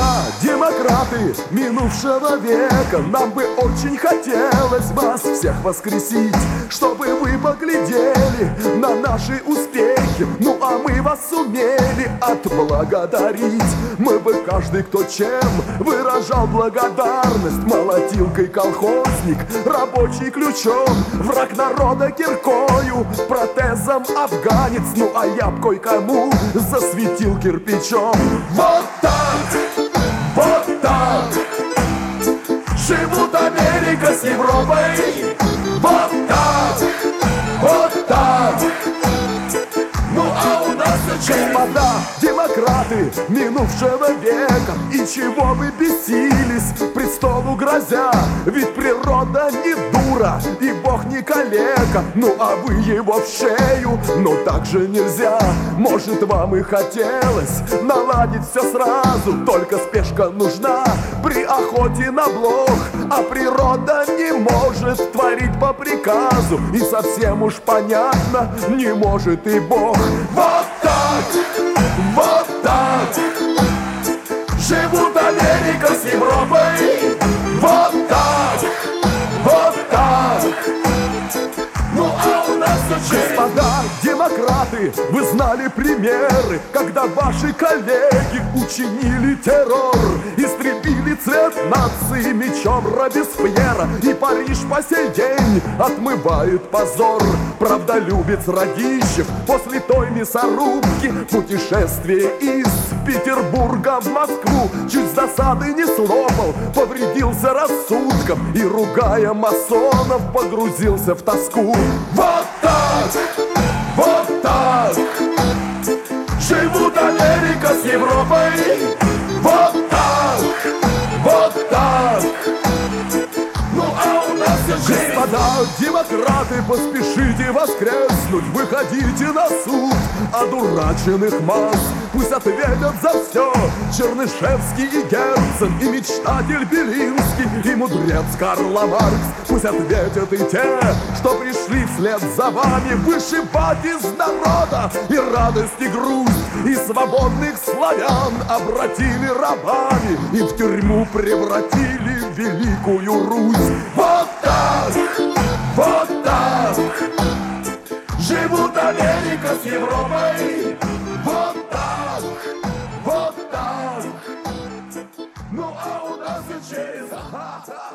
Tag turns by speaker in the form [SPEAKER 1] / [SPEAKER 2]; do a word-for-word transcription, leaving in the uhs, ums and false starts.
[SPEAKER 1] Господа демократы минувшего века, нам бы очень хотелось вас всех воскресить, чтобы вы поглядели на наши успехи, ну а мы вас сумели отблагодарить. Мы бы каждый, кто чем выражал благодарность: молотилкой колхозник, рабочий ключом, враг народа киркою, протезом афганец, ну а я б кое-кому засветил кирпичом. Вот так, вот так живут Америка с Европой. Вот так, вот так. Ну а у нас господа демократы минувшего века, и чего вы бесились, престолу грозя? Ведь природа не дура, и Бог не калека. Ну а вы его в шею, но так же нельзя. Может, вам и хотелось наладить все сразу, только спешка нужна при охоте на блох, а природа не может творить по приказу, и совсем уж понятно, не может и Бог. Вот так, вот так живут Америка с Европой. Вот так, вот так. Ну а у нас господа демократы, вы знали примеры, когда ваши коллеги учинили террор, истребили цвет нации мечом Робеспьера, и Париж по сей день отмывает позор. Правдолюбец Радищев после той мясорубки путешествие из Петербурга в Москву чуть с засады не слопал, повредился рассудком и, ругая масонов, погрузился в тоску. Вот так, вот так живут Америка с Европой. Вот так, вот так. Ну а у нас господа демократы, поспешите воскреснуть, выходите на суд одураченных масс. Пусть ответят за все Чернышевский и Герцен, и мечтатель Белинский, и мудрец Карл Маркс. Пусть ответят и те, что пришли вслед за вами вышибать из народа и радость, и грусть, и свободных славян обратили рабами и в тюрьму превратили великую Русь. Вот так, вот так живут Америка с Европой. Вот так, вот так. Ну а у нас и через